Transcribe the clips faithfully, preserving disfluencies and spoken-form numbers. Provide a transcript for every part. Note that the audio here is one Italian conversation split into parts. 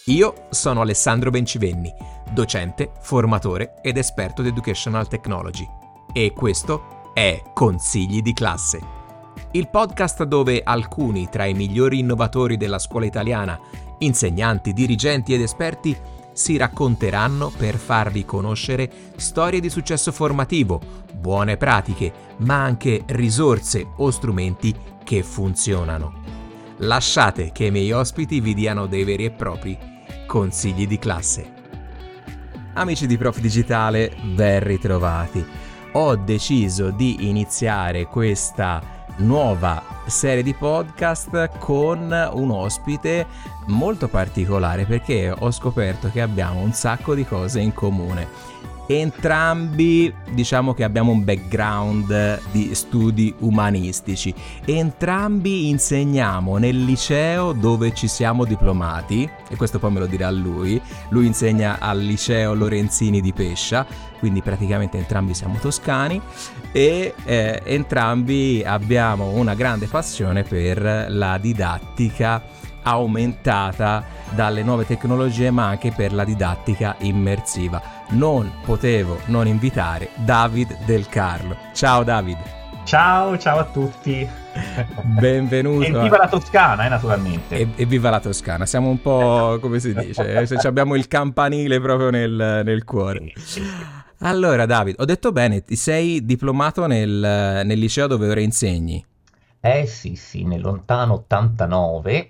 Io sono Alessandro Bencivenni, docente, formatore ed esperto di Educational Technology. E questo è Consigli di classe, il podcast dove alcuni tra i migliori innovatori della scuola italiana, insegnanti, dirigenti ed esperti, si racconteranno per farvi conoscere storie di successo formativo, buone pratiche, ma anche risorse o strumenti che funzionano. Lasciate che i miei ospiti vi diano dei veri e propri consigli di classe. Amici di Prof Digitale, ben ritrovati. Ho deciso di iniziare questa nuova serie di podcast con un ospite molto particolare perché ho scoperto che abbiamo un sacco di cose in comune. Entrambi diciamo che abbiamo un background di studi umanistici, entrambi insegniamo nel liceo dove ci siamo diplomati, e questo poi me lo dirà lui. Lui insegna al liceo Lorenzini di Pescia, quindi praticamente entrambi siamo toscani e eh, entrambi abbiamo una grande passione per la didattica aumentata dalle nuove tecnologie, ma anche per la didattica immersiva. Non potevo non invitare David Del Carlo. Ciao David. Ciao, ciao a tutti. Benvenuto. E viva la Toscana, eh, naturalmente. E, e viva la Toscana. Siamo un po', come si dice, se abbiamo il campanile proprio nel, nel cuore. Allora David, ho detto bene, ti sei diplomato nel, nel liceo dove ora insegni? Eh sì, sì, nel lontano ottantanove,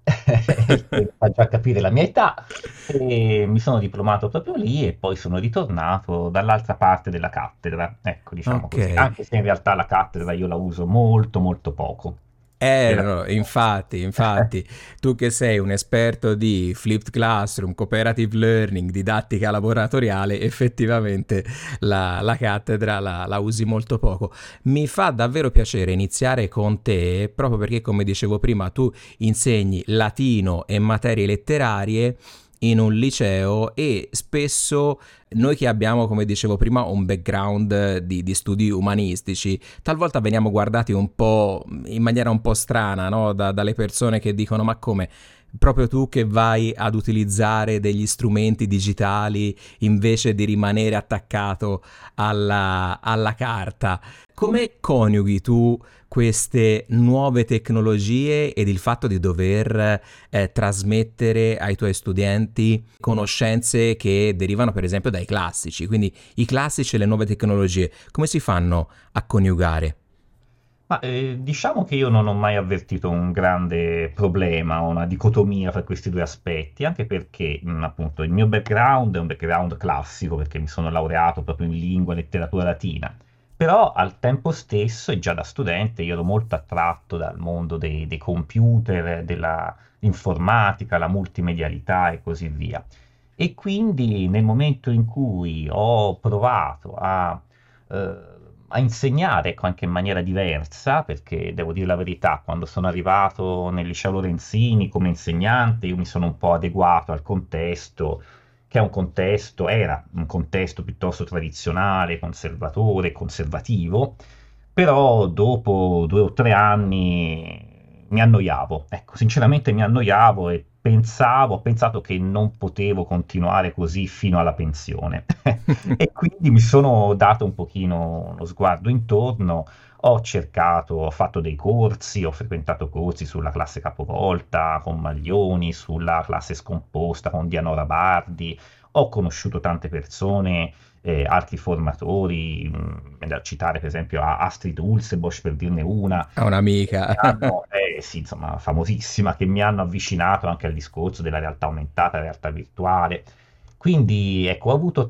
fa già capire la mia età, e mi sono diplomato proprio lì e poi sono ritornato dall'altra parte della cattedra, ecco, diciamo Ok. così, anche se in realtà la cattedra io la uso molto molto poco. Eh, Era- no, infatti, infatti, tu che sei un esperto di flipped classroom, cooperative learning, didattica laboratoriale, effettivamente la, la cattedra la, la usi molto poco. Mi fa davvero piacere iniziare con te, proprio perché, come dicevo prima, tu insegni latino e materie letterarie in un liceo e spesso noi che abbiamo, come dicevo prima, un background di, di studi umanistici, talvolta veniamo guardati un po' in maniera un po' strana, no? Da- dalle persone che dicono: ma come? Proprio tu che vai ad utilizzare degli strumenti digitali invece di rimanere attaccato alla, alla carta. Come coniughi tu queste nuove tecnologie ed il fatto di dover eh, trasmettere ai tuoi studenti conoscenze che derivano per esempio dai classici, quindi i classici e le nuove tecnologie, come si fanno a coniugare? Ma eh, diciamo che io non ho mai avvertito un grande problema o una dicotomia fra questi due aspetti, anche perché mh, appunto il mio background è un background classico, perché mi sono laureato proprio in lingua e letteratura latina, però al tempo stesso e già da studente io ero molto attratto dal mondo dei, dei computer, della informatica, la multimedialità e così via. E quindi nel momento in cui ho provato a eh, a insegnare, ecco, anche in maniera diversa, perché devo dire la verità, quando sono arrivato nel liceo Lorenzini come insegnante, io mi sono un po' adeguato al contesto, che è un contesto, era un contesto piuttosto tradizionale, conservatore, conservativo, però dopo due o tre anni mi annoiavo, ecco, sinceramente mi annoiavo e pensavo, ho pensato che non potevo continuare così fino alla pensione. E quindi mi sono dato un pochino uno sguardo intorno, ho cercato, ho fatto dei corsi, ho frequentato corsi sulla classe capovolta con Maglioni, sulla classe scomposta con Dianora Bardi, ho conosciuto tante persone, eh, altri formatori, mh, da citare per esempio a Astrid Ulsebosch per dirne una, A che mi un'amica. hanno, eh, sì, insomma, famosissima, che mi hanno avvicinato anche al discorso della realtà aumentata, realtà virtuale. Quindi, ecco, ho avuto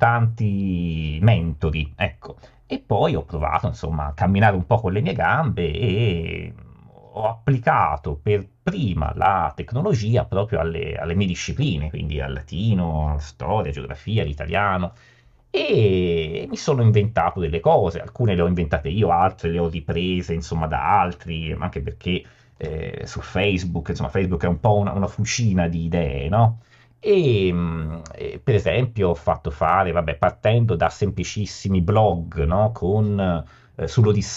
tanti mentori, ecco, e poi ho provato, insomma, a camminare un po' con le mie gambe e ho applicato per prima la tecnologia proprio alle, alle mie discipline, quindi al latino, alla storia, geografia, l'italiano, e mi sono inventato delle cose, alcune le ho inventate io, altre le ho riprese, insomma, da altri, anche perché eh, su Facebook, insomma, Facebook è un po' una, una fucina di idee, no? E, mh, e, per esempio ho fatto fare, vabbè, partendo da semplicissimi blog, no, con, eh,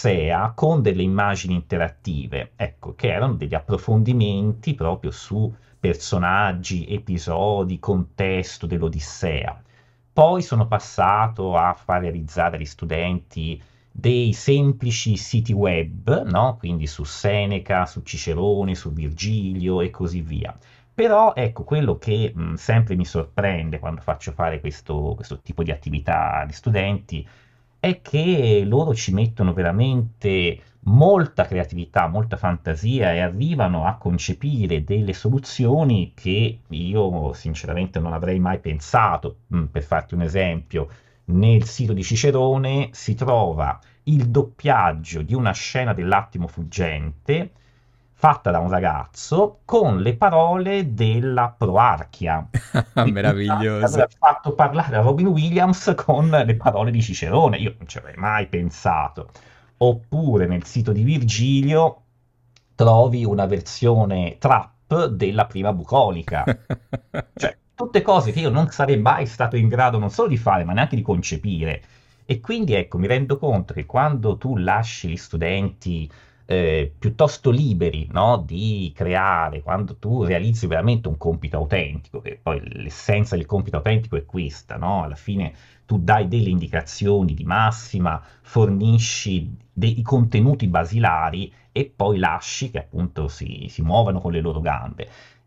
sull'Odissea, con delle immagini interattive, ecco, che erano degli approfondimenti proprio su personaggi, episodi, contesto dell'Odissea. Poi sono passato a far realizzare agli studenti dei semplici siti web, no? Quindi su Seneca, su Cicerone, su Virgilio e così via. Però ecco, quello che mh, sempre mi sorprende quando faccio fare questo, questo tipo di attività agli studenti è che loro ci mettono veramente molta creatività, molta fantasia e arrivano a concepire delle soluzioni che io sinceramente non avrei mai pensato. Mm, Per farti un esempio, nel sito di Cicerone si trova il doppiaggio di una scena dell'attimo fuggente fatta da un ragazzo con le parole della Proarchia. Quindi in pratica lui Meraviglioso. ha fatto parlare a Robin Williams con le parole di Cicerone. Io non ci avrei mai pensato. Oppure nel sito di Virgilio trovi una versione trap della prima bucolica. Cioè, tutte cose che io non sarei mai stato in grado non solo di fare, ma neanche di concepire. E quindi ecco, mi rendo conto che quando tu lasci gli studenti eh, piuttosto liberi, no, di creare, quando tu realizzi veramente un compito autentico, che poi l'essenza del compito autentico è questa, no? Alla fine tu dai delle indicazioni di massima, fornisci dei contenuti basilari e poi lasci che appunto si, si muovano con le loro gambe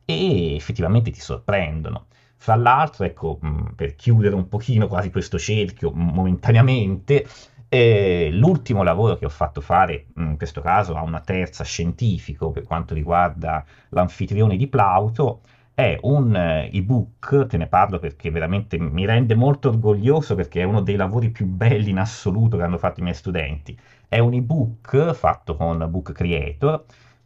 e effettivamente ti sorprendono. Fra l'altro, ecco, mh, per chiudere un pochino quasi questo cerchio mh, momentaneamente, eh, l'ultimo lavoro che ho fatto fare, mh, in questo caso a una terza scientifico per quanto riguarda l'anfitrione di Plauto, è un eh, ebook, te ne parlo perché veramente mi rende molto orgoglioso perché è uno dei lavori più belli in assoluto che hanno fatto i miei studenti. È un ebook fatto con Book Creator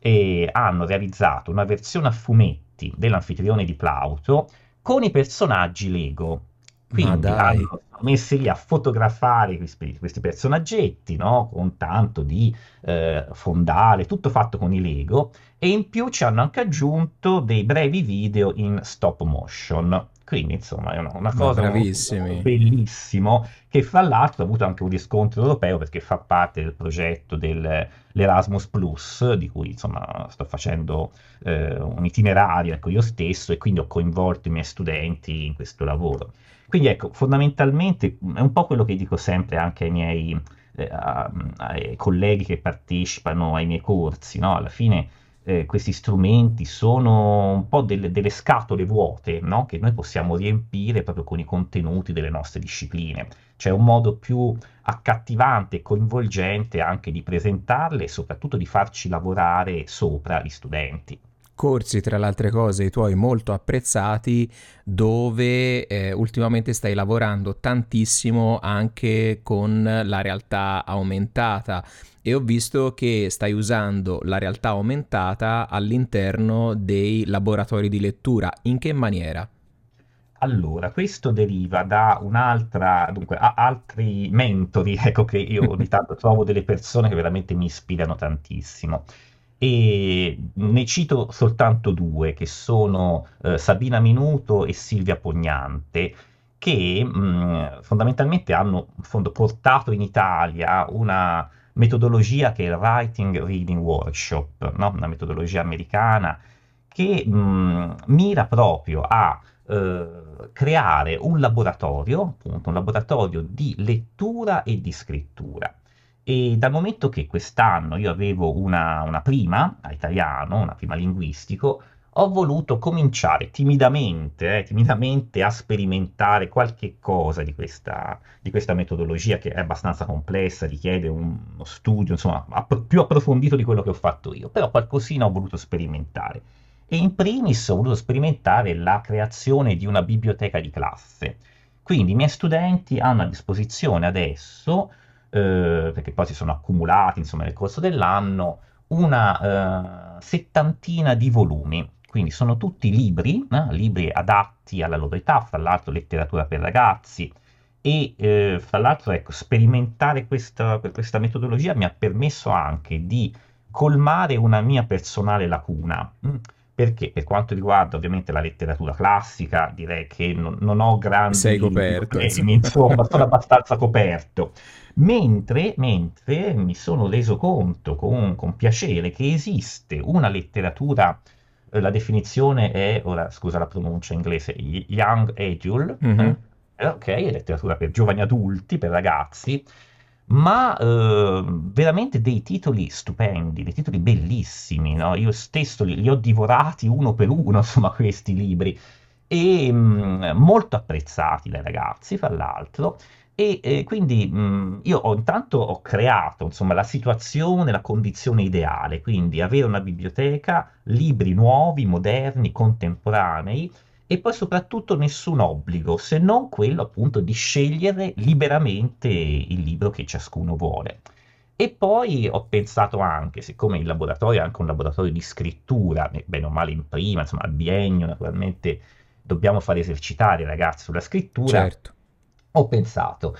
e hanno realizzato una versione a fumetti dell'anfitrione di Plauto con i personaggi Lego. Ma Quindi dai. hanno messi lì a fotografare questi, questi personaggetti, no? Con tanto di eh, fondale, tutto fatto con i Lego, e in più ci hanno anche aggiunto dei brevi video in stop motion. Quindi, insomma, è una, una Ma cosa, un lavoro bravissimi. bellissimo, che fra l'altro ha avuto anche un riscontro europeo perché fa parte del progetto dell'Erasmus Plus, di cui insomma sto facendo eh, un itinerario, ecco, io stesso, e quindi ho coinvolto i miei studenti in questo lavoro. Quindi ecco, fondamentalmente è un po' quello che dico sempre anche ai miei eh, a- ai colleghi che partecipano ai miei corsi, no? Alla fine eh, questi strumenti sono un po' delle, delle scatole vuote, no? Che noi possiamo riempire proprio con i contenuti delle nostre discipline. C'è un modo più accattivante e coinvolgente anche di presentarle e soprattutto di farci lavorare sopra gli studenti. Corsi, tra le altre cose, i tuoi molto apprezzati, dove eh, ultimamente stai lavorando tantissimo anche con la realtà aumentata e ho visto che stai usando la realtà aumentata all'interno dei laboratori di lettura. In che maniera? Allora, questo deriva da un'altra, dunque, a- altri mentori, ecco che io ogni tanto trovo delle persone che veramente mi ispirano tantissimo. E ne cito soltanto due, che sono eh, Sabina Minuto e Silvia Pognante, che mh, fondamentalmente hanno in fondo, portato in Italia una metodologia che è il Writing Reading Workshop, no? Una metodologia americana che mh, mira proprio a eh, creare un laboratorio, appunto, un laboratorio di lettura e di scrittura. E dal momento che quest'anno io avevo una, una prima a italiano, una prima linguistico, ho voluto cominciare timidamente, eh, timidamente a sperimentare qualche cosa di questa, di questa metodologia che è abbastanza complessa, richiede un- uno studio, insomma, app- più approfondito di quello che ho fatto io, però qualcosina ho voluto sperimentare. E in primis ho voluto sperimentare la creazione di una biblioteca di classe. Quindi i miei studenti hanno a disposizione adesso, eh, perché poi si sono accumulati insomma, nel corso dell'anno, una eh, settantina di volumi. Quindi sono tutti libri, eh, libri adatti alla loro età, fra l'altro letteratura per ragazzi, e eh, fra l'altro ecco, sperimentare questa, questa metodologia mi ha permesso anche di colmare una mia personale lacuna. mh, Perché per quanto riguarda ovviamente la letteratura classica, direi che non, non ho Sei grandi coperto, problemi, insomma. insomma, sono abbastanza coperto. Mentre, mentre mi sono reso conto con, con piacere che esiste una letteratura eh, la definizione è, ora scusa la pronuncia inglese, y- young adult, Mhm. eh? Eh, ok, è letteratura per giovani adulti, per ragazzi, ma eh, veramente dei titoli stupendi, dei titoli bellissimi, no? Io stesso li, li ho divorati uno per uno, insomma, questi libri, e mh, molto apprezzati dai ragazzi, fra l'altro. E eh, quindi mh, io ho, intanto ho creato, insomma, la situazione, la condizione ideale, quindi avere una biblioteca, libri nuovi, moderni, contemporanei, e poi soprattutto nessun obbligo, se non quello appunto di scegliere liberamente il libro che ciascuno vuole. E poi ho pensato anche, siccome il laboratorio è anche un laboratorio di scrittura, eh, bene o male in prima, insomma al biennio naturalmente dobbiamo far esercitare i ragazzi sulla scrittura, Certo. ho pensato,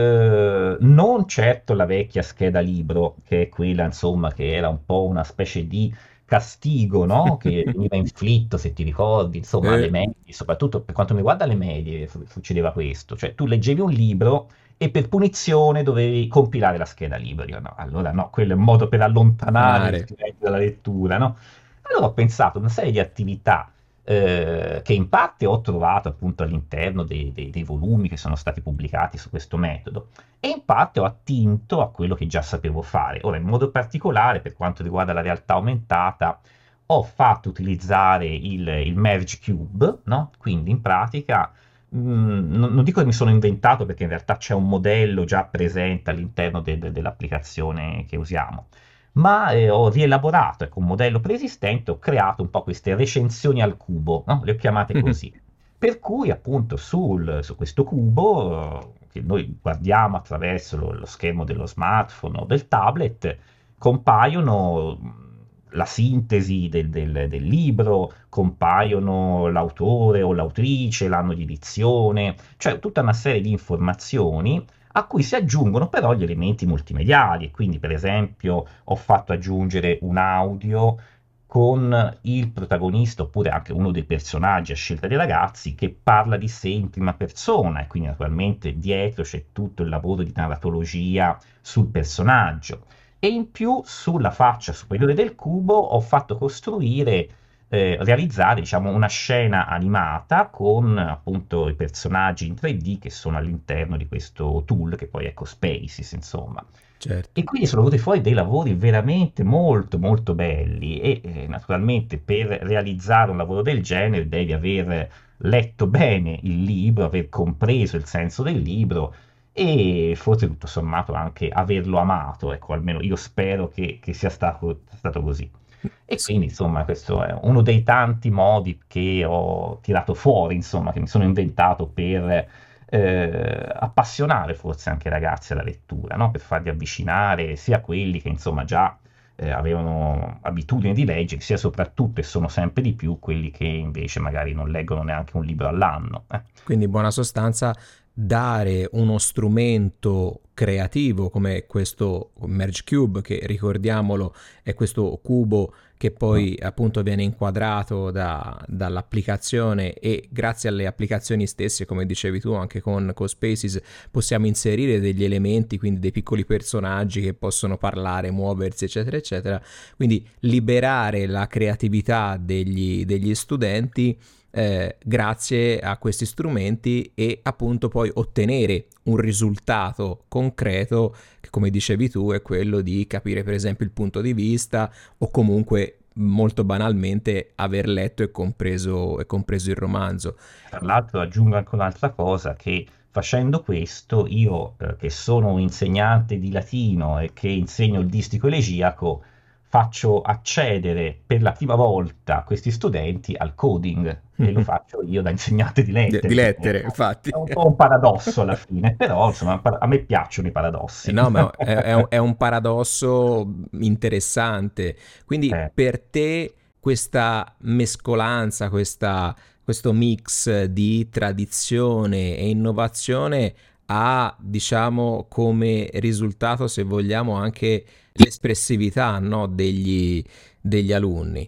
eh, non certo la vecchia scheda libro, che è quella, insomma, che era un po' una specie di castigo, no? Che veniva inflitto, se ti ricordi, insomma, alle Eh, medie, soprattutto per quanto mi riguarda le medie, fu- succedeva questo, cioè tu leggevi un libro e per punizione dovevi compilare la scheda libro. Io, no, allora no, quello è un modo per allontanare gli Tanare. studenti dalla lettura, no? Allora ho pensato a una serie di attività eh, che in parte ho trovato appunto all'interno dei, dei- dei volumi che sono stati pubblicati su questo metodo e in parte ho attinto a quello che già sapevo fare. Ora, in modo particolare, per quanto riguarda la realtà aumentata, ho fatto utilizzare il, il Merge Cube, no? Quindi in pratica mh, non, non dico che mi sono inventato perché in realtà c'è un modello già presente all'interno de- de- dell'applicazione che usiamo, ma eh, ho rielaborato, ecco, un modello preesistente, ho creato un po' queste recensioni al cubo, no? Le ho chiamate così. Per cui appunto sul- su questo cubo, eh, che noi guardiamo attraverso lo, lo schermo dello smartphone o del tablet, compaiono mh, la sintesi del, del- del libro, compaiono l'autore o l'autrice, l'anno di edizione, cioè tutta una serie di informazioni a cui si aggiungono però gli elementi multimediali. E quindi, per esempio, ho fatto aggiungere un audio con il protagonista oppure anche uno dei personaggi a scelta dei ragazzi che parla di sé in prima persona e quindi naturalmente dietro c'è tutto il lavoro di narratologia sul personaggio. E in più sulla faccia superiore del cubo ho fatto costruire, eh, realizzare diciamo una scena animata con appunto i personaggi in tre D che sono all'interno di questo tool che poi è Cospaces, insomma. Certo. E quindi sono venuti fuori dei lavori veramente molto molto belli e eh, naturalmente per realizzare un lavoro del genere devi aver letto bene il libro, aver compreso il senso del libro e forse tutto sommato anche averlo amato, ecco, almeno io spero che, che sia stato, stato così. E S- quindi, insomma, questo è uno dei tanti modi che ho tirato fuori, insomma, che mi sono inventato per eh, appassionare forse anche i ragazzi alla lettura, no? Per farli avvicinare sia quelli che, insomma, già eh, avevano abitudine di leggere, sia soprattutto, e sono sempre di più, quelli che invece magari non leggono neanche un libro all'anno. eh. Quindi in buona sostanza dare uno strumento creativo come questo Merge Cube, che ricordiamolo è questo cubo che Mm. poi appunto viene inquadrato da, dall'applicazione e grazie alle applicazioni stesse, come dicevi tu, anche con Cospaces possiamo inserire degli elementi, quindi dei piccoli personaggi che possono parlare, muoversi, eccetera, eccetera. Quindi liberare la creatività degli, degli studenti eh, grazie a questi strumenti e appunto poi ottenere un risultato concreto che, come dicevi tu, è quello di capire per esempio il punto di vista o comunque molto banalmente aver letto e compreso, e compreso il romanzo. Tra l'altro aggiungo anche un'altra cosa, che facendo questo io, eh, che sono un insegnante di latino e che insegno il distico elegiaco, faccio accedere per la prima volta questi studenti al coding e lo faccio io da insegnante di Di, di lettere, quindi è lettere, infatti. è un po' un paradosso alla fine, però insomma a me piacciono i Eh paradossi. No, ma è, è un, è un paradosso interessante. Quindi Eh. per te questa mescolanza, questa, questo mix di tradizione e innovazione ha, diciamo, come risultato, se vogliamo, anche l'espressività, no, degli, degli alunni.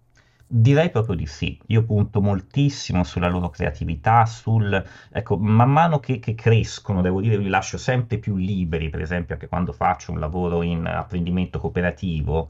Direi proprio di sì. Io punto moltissimo sulla loro creatività, sul... Ecco, man mano che, che crescono, devo dire, li lascio sempre più liberi, per esempio anche quando faccio un lavoro in apprendimento cooperativo,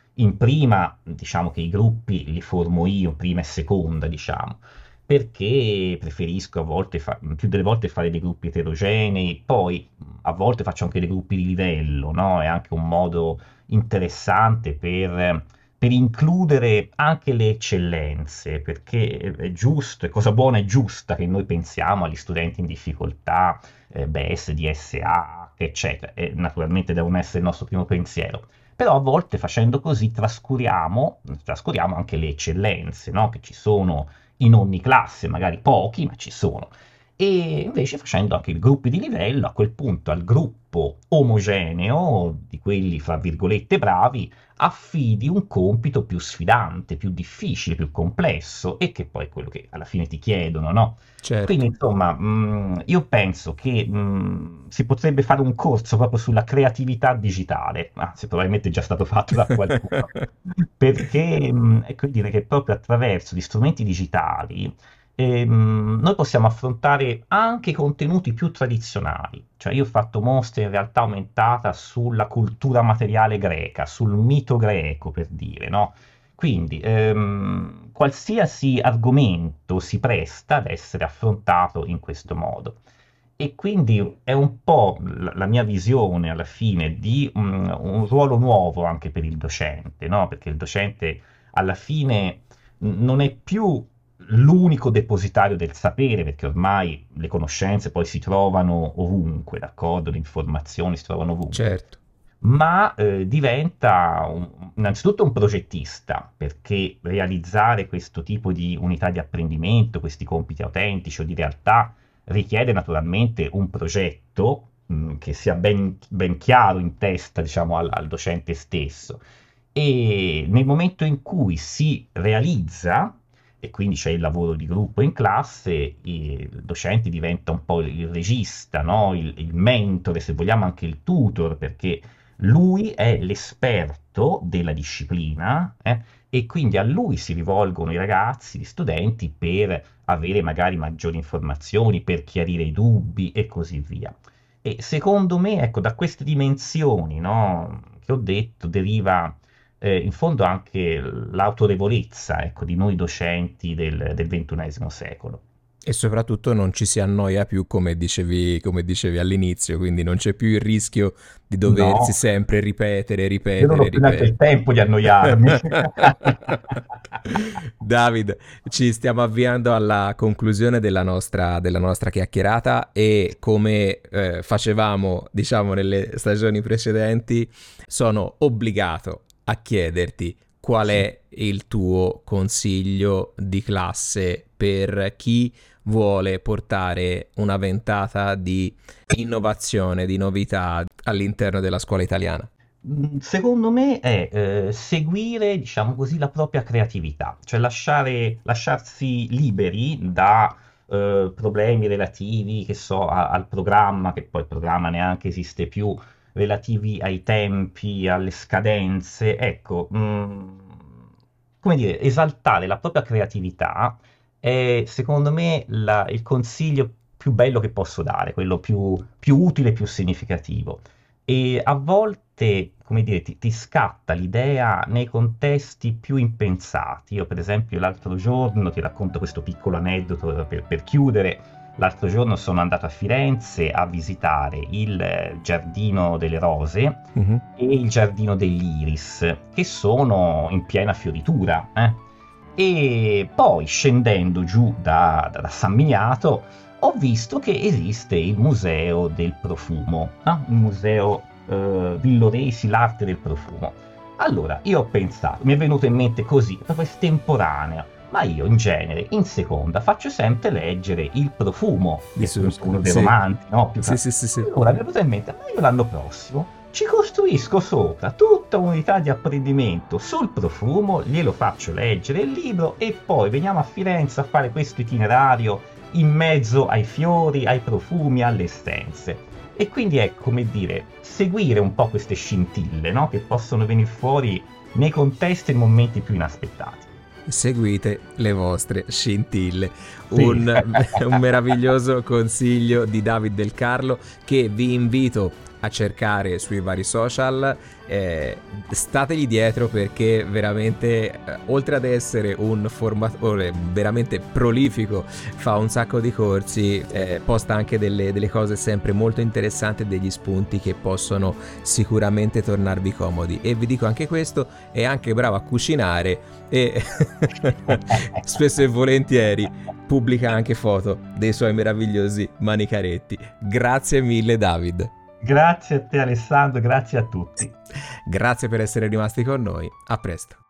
In prima, diciamo che i gruppi li formo io, prima e seconda, diciamo, perché preferisco a volte, fa- più delle volte fare dei gruppi eterogenei, poi a volte faccio anche dei gruppi di livello, no? È anche un modo interessante per, per includere anche le eccellenze, perché è è giusto, è cosa buona e giusta che noi pensiamo agli studenti in difficoltà, eh, B E S, D S A, eccetera, e naturalmente devono essere il nostro primo pensiero. Però a volte facendo così trascuriamo, trascuriamo anche le eccellenze, no? Che ci sono in ogni classe, magari pochi, ma ci sono. E invece facendo anche i gruppi di livello, a quel punto al gruppo omogeneo, di quelli fra virgolette bravi, affidi un compito più sfidante, più difficile, più complesso, e che poi è quello che alla fine ti chiedono, no? Quindi, Certo. insomma, mh, io penso che mh, si potrebbe fare un corso proprio sulla creatività digitale, anzi, probabilmente è già stato fatto da qualcuno, perché mh, è per dire che proprio attraverso gli strumenti digitali ehm, noi possiamo affrontare anche i contenuti più tradizionali. Cioè, io ho fatto mostre in realtà aumentata sulla cultura materiale greca, sul mito greco, per dire, no? Quindi, ehm, qualsiasi argomento si presta ad essere affrontato in questo modo. E quindi è un po' la, la mia visione alla fine di mm, un ruolo nuovo anche per il docente, no? Perché il docente alla fine n- non è più l'unico depositario del sapere, perché ormai le conoscenze poi si trovano ovunque, d'accordo? Le informazioni si trovano ovunque, Certo. ma eh, diventa un- innanzitutto un progettista, perché realizzare questo tipo di unità di apprendimento, questi compiti autentici o di realtà, richiede naturalmente un progetto mh, che sia ben, ben chiaro in testa, diciamo, al, al docente stesso. E nel momento in cui si realizza, e quindi c'è il lavoro di gruppo in classe, il docente diventa un po' il regista, no? il, il mentore, se vogliamo anche il tutor, perché lui è l'esperto della disciplina, eh, e quindi a lui si rivolgono i ragazzi, gli studenti, per avere magari maggiori informazioni, per chiarire i dubbi e così via. E secondo me, ecco, da queste dimensioni, no, che ho detto, deriva eh, in fondo anche l'autorevolezza, ecco, di noi docenti del, del ventunesimo secolo. E soprattutto non ci si annoia più come dicevi, come dicevi all'inizio, quindi non c'è più il rischio di doversi No, sempre ripetere, io non ripetere, ho più neanche il ripetere. tempo di annoiarmi. David, ci stiamo avviando alla conclusione della nostra, della nostra chiacchierata e come eh, facevamo, diciamo, nelle stagioni precedenti, sono obbligato a chiederti qual Sì. è il tuo consiglio di classe per chi vuole portare una ventata di innovazione, di novità all'interno della scuola italiana. Mm, Secondo me è eh, seguire, diciamo così, la propria creatività, cioè lasciare, lasciarsi liberi da eh, problemi relativi, che so, a- al programma, che poi il programma neanche esiste più, relativi ai tempi, alle scadenze. Ecco, mm, come dire, esaltare la propria creatività è, secondo me, la- il consiglio più bello che posso dare, quello più, più utile e più significativo. E a volte, come dire, ti, ti scatta l'idea nei contesti più impensati. Io, per esempio, l'altro giorno, ti racconto questo piccolo aneddoto per, per chiudere. L'altro giorno sono andato a Firenze a visitare il eh, Giardino delle Rose Mhm. e il Giardino dell'Iris, che sono in piena fioritura. eh. E poi, scendendo giù da, da- da San Miniato, ho visto che esiste il Museo del Profumo, no? Il Museo eh, Villoresi, l'arte del profumo. Allora, io ho pensato, mi è venuto in mente così, proprio estemporaneo, ma io in genere, in seconda, faccio sempre leggere Il Profumo, Di che è su, appunto uno dei sì. romanzi, no? Più Sì, tra- sì, sì, sì. Allora mi è venuto in mente, ma io l'anno prossimo ci costruisco sopra tutta un'unità di apprendimento sul profumo, glielo faccio leggere il libro e poi veniamo a Firenze a fare questo itinerario in mezzo ai fiori, ai profumi, alle essenze. E quindi è come dire, seguire un po' queste scintille, no? Che possono venire fuori nei contesti e nei momenti più inaspettati. Seguite le vostre scintille. Sì. Un, un meraviglioso consiglio di David Del Carlo che vi invito a cercare sui vari social, eh, stategli dietro perché veramente, eh, oltre ad essere un formatore veramente prolifico, fa un sacco di corsi, eh, posta anche delle, delle cose sempre molto interessanti e degli spunti che possono sicuramente tornarvi comodi. E vi dico anche questo, è anche bravo a cucinare e spesso e volentieri pubblica anche foto dei suoi meravigliosi manicaretti. Grazie mille David. Grazie a te Alessandro, grazie a tutti. Grazie per essere rimasti con noi, a presto.